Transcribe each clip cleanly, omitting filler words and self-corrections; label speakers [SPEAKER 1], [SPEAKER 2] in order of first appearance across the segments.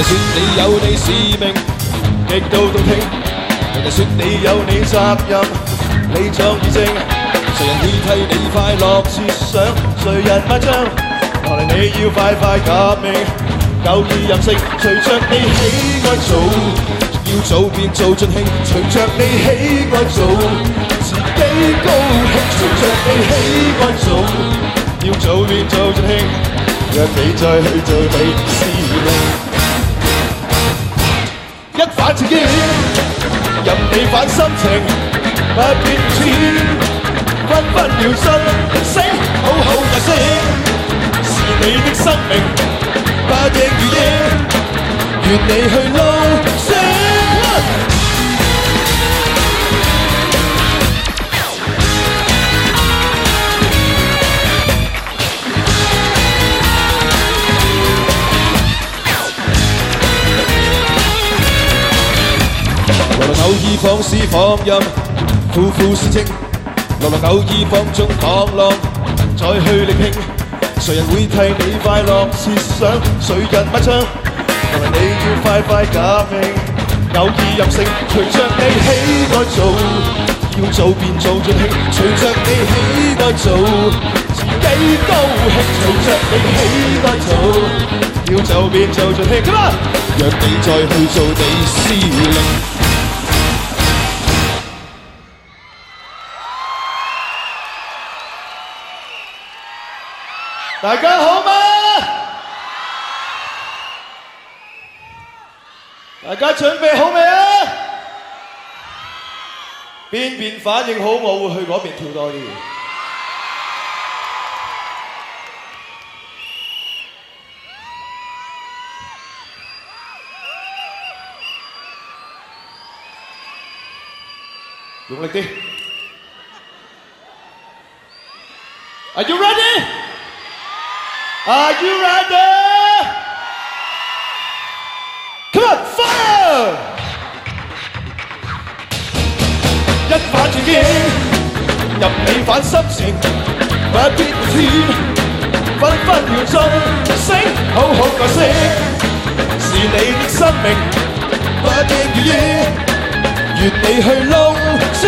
[SPEAKER 1] 說你有你使命，極度動聽。人哋說你有你責任，理壯意正。誰人會替你快樂設想？誰人買帳？落嚟你要快快革命，夠意任性。隨着你喜愛做，要做便做盡興。隨着你喜愛做，自己高興。隨着你喜愛做，要做便做盡興。讓你再去做你司令。一反自己，任你反心情，不變遷。分分秒針醒，好好解釋，是你的生命，不應如應，願你去路線。來來偶爾放肆放任，苦苦是情。來來偶爾放縱放浪，再去力拼。誰人會替你快樂設想？誰人買帳？來來你要快快革命，偶爾任性。隨着你喜愛做，要做便做盡興。隨着你喜愛做，自己高興。隨着你喜愛做，要做便做盡興。Come on，讓你再去做你司令。大家好嗎？大家準備好未啊？邊反應好，我會去嗰邊跳多啲。用力啲。Are you ready? Are you ready? Come on, fire! 一反轉境，任你反心情，不必天，分分秒鐘醒，好好解釋，是你的生命，不應如意，願你去弄書。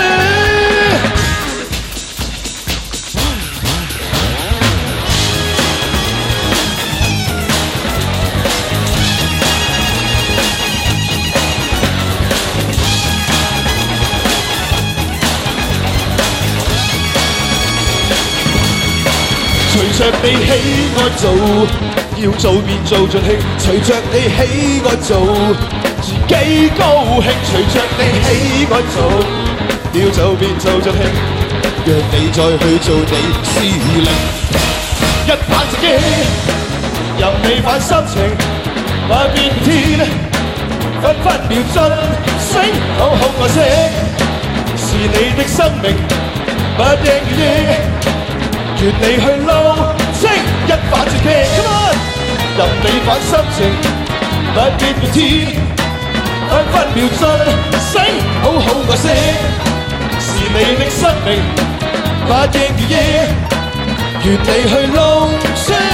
[SPEAKER 1] 隨着你喜愛做，要做便做盡興。隨着你喜愛做，自己高興。隨着你喜愛做，要做便做盡興。讓你再去做你司令。一反自己，任你反心情，不變天，分分秒針醒，好好愛惜，是你的生命，不應如意。願你去撈清一反轉機 ，Come on， 任你反心情，不必變天，分分秒針醒，好好愛惜，是你的生命，不應如意，願你去撈清。